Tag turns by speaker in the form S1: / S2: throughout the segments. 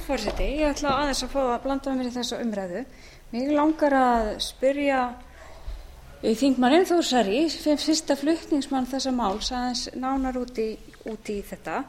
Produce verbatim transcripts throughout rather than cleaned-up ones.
S1: forseti, ég ætla aðeins að fá að blanda mér í þessa umræðu. Mig langar að spyrja þingmanninn Þór Saari, fyrsta flutningsmann þessa máls, aðeins nánar út í, út í þetta.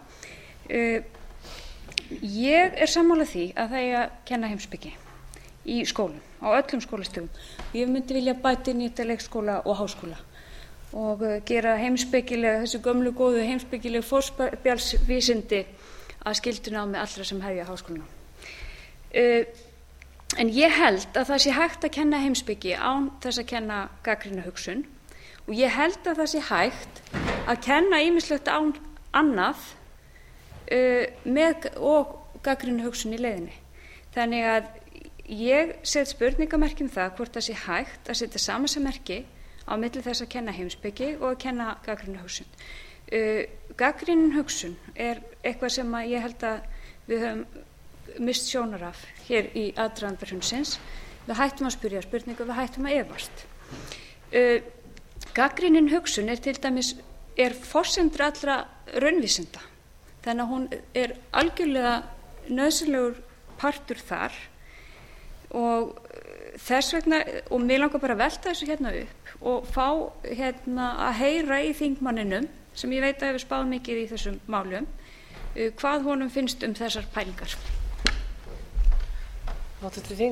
S1: Ég er sammála því að það eigi að kenna heimspeki í skólum, á öllum skólastigum. Ég myndi vilja bæta inn í þetta leikskóla og háskóla og gera heimspekilega, þessu gömlu góðu heimspekileg forspjallsvísindi að skyldunámi allra sem hefja háskólanám. Uh, en ég held að það sé hægt að kenna heimspeki án þess að kenna gagnrýna hugsun og ég held að það sé hægt að kenna ýmislegt án annað uh, með og gagnrýna hugsun í leiðinni. Þannig að ég set spurningamerki um það hvort það sé hægt að setja samansammerki á milli þess að kenna heimspeki og að kenna gagnrýna hugsun. Uh, gagnrýnin hugsun er eitthvað sem að ég held að við höfum mist sjónar af hér í aðdraganda hrunsins. Við hættum að spyrja spurningu, við hættum að efast. Uh, gagnrýnin hugsun er til dæmis er forsendur allra raunvísinda. Þannig að hún er algjörlega nauðsynlegur partur þar og þess vegna, og mig langar bara að velta þessu hérna upp og fá hérna að heyra í þingmanninum sem ég veit að hefur spáð mikið í þessum málum hvað honum finnst um þessar pælingar.